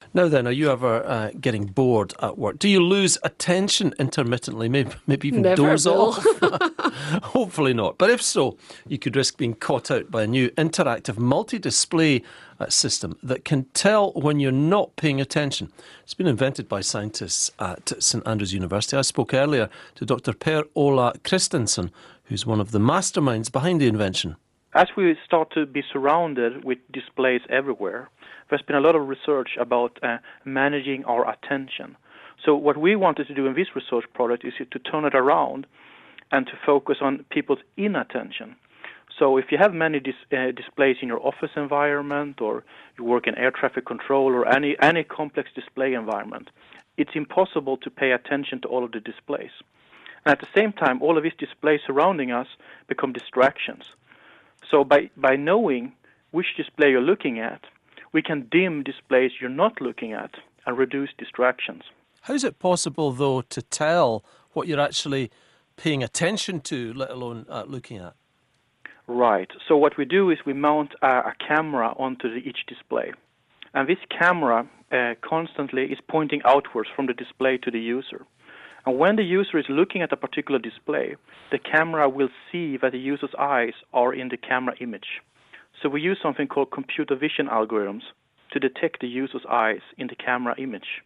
Now then, are you ever getting bored at work? Do you lose attention intermittently, maybe even Never doze will. off? Hopefully not. But if so, you could risk being caught out by a new interactive multi-display system that can tell when you're not paying attention. It's been invented by scientists at St Andrews University. I spoke earlier to Dr. Per-Ola Christensen, who's one of the masterminds behind the invention. As we start to be surrounded with displays everywhere, there's been a lot of research about managing our attention. So what we wanted to do in this research project is to turn it around and to focus on people's inattention. So if you have many displays in your office environment, or you work in air traffic control, or any complex display environment, it's impossible to pay attention to all of the displays. And at the same time, all of these displays surrounding us become distractions. So by knowing which display you're looking at, we can dim displays you're not looking at and reduce distractions. How is it possible, though, to tell what you're actually paying attention to, let alone looking at? Right. So what we do is we mount a camera onto each display. And this camera constantly is pointing outwards from the display to the user. And when the user is looking at a particular display, the camera will see that the user's eyes are in the camera image. So we use something called computer vision algorithms to detect the user's eyes in the camera image.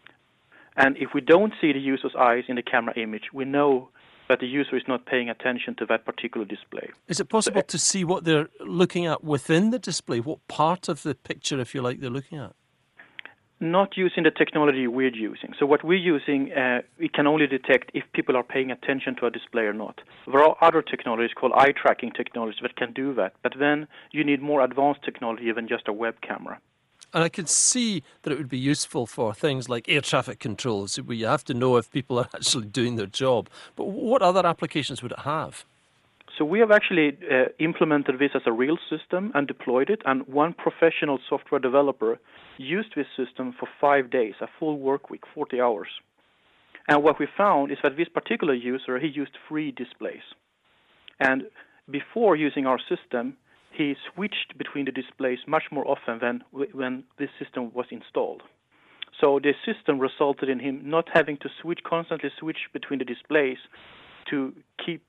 And if we don't see the user's eyes in the camera image, we know that the user is not paying attention to that particular display. Is it possible to see what they're looking at within the display? What part of the picture, if you like, they're looking at? Not using the technology we're using. So what we're using, we can only detect if people are paying attention to a display or not. There are other technologies called eye tracking technologies that can do that, but then you need more advanced technology than just a web camera. And I could see that it would be useful for things like air traffic controls, where you have to know if people are actually doing their job. But what other applications would it have? So we have actually implemented this as a real system and deployed it, and one professional software developer used this system for 5 days, a full work week, 40 hours. And what we found is that this particular user, he used 3 displays. And before using our system, he switched between the displays much more often than when this system was installed. So the system resulted in him not having to constantly switch between the displays to keep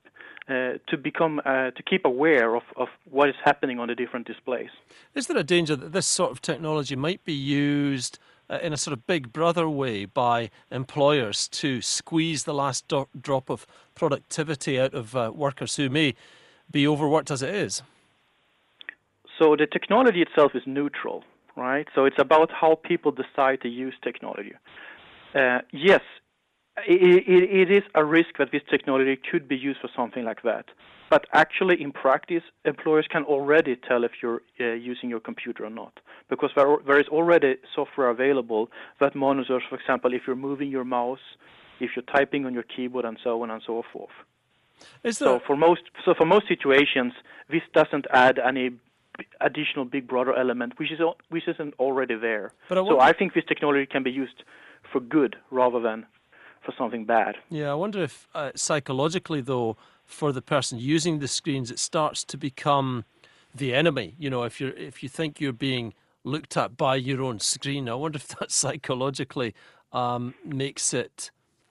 aware of what is happening on the different displays. Is there a danger that this sort of technology might be used in a sort of big brother way by employers to squeeze the last drop of productivity out of workers who may be overworked as it is? So the technology itself is neutral, right? So it's about how people decide to use technology. Yes, it is a risk that this technology could be used for something like that. But actually, in practice, employers can already tell if you're using your computer or not, because there is already software available that monitors, for example, if you're moving your mouse, if you're typing on your keyboard, and so on and so forth. So for most situations, this doesn't add any additional Big Brother element, which isn't already there. So I think this technology can be used for good rather than for something bad. Yeah, I wonder if psychologically, though, for the person using the screens, it starts to become the enemy. You know, if you think you're being looked at by your own screen, I wonder if that psychologically makes it,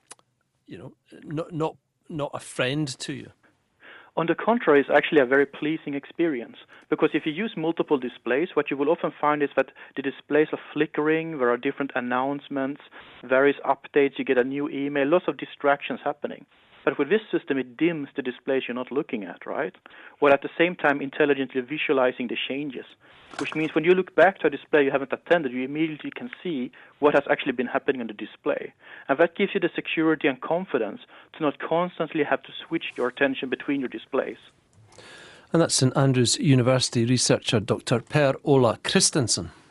not a friend to you. On the contrary, it's actually a very pleasing experience, because if you use multiple displays, what you will often find is that the displays are flickering, there are different announcements, various updates, you get a new email, lots of distractions happening. But with this system, it dims the displays you're not looking at, right? While at the same time intelligently visualizing the changes, which means when you look back to a display you haven't attended, you immediately can see what has actually been happening on the display. And that gives you the security and confidence to not constantly have to switch your attention between your displays. And that's St Andrews University researcher Dr. Per-Ola Christensen.